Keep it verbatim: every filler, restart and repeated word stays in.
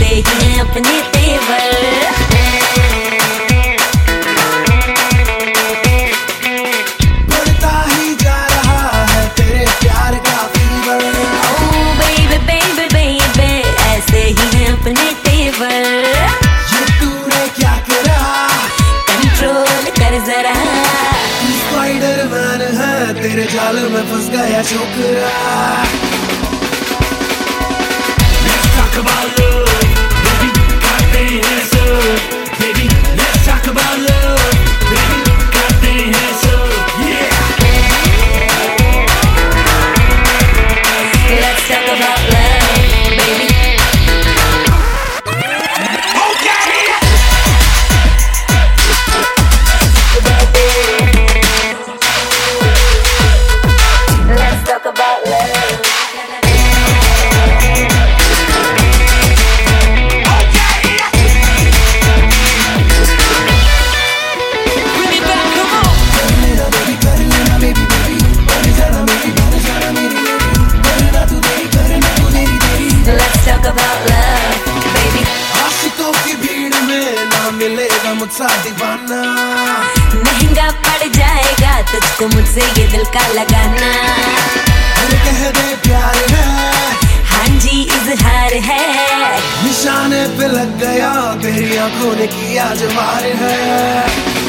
ऐसे ही हैं अपने तेवर। तेरे जाल में फंस गया छोकरा। Let's talk about love, baby, करते हैं सब, baby, let's talk about love, baby, करते हैं सब, yeah. Let's talk about love, baby. मिलेगा मुझसा दीवाना, महंगा पड़ जाएगा तुझको मुझसे ये दिल का लगाना। कह दे प्यार है, हाँ जी इजहार है, निशाने पे लग गया तेरी आंखों ने किया जवार है।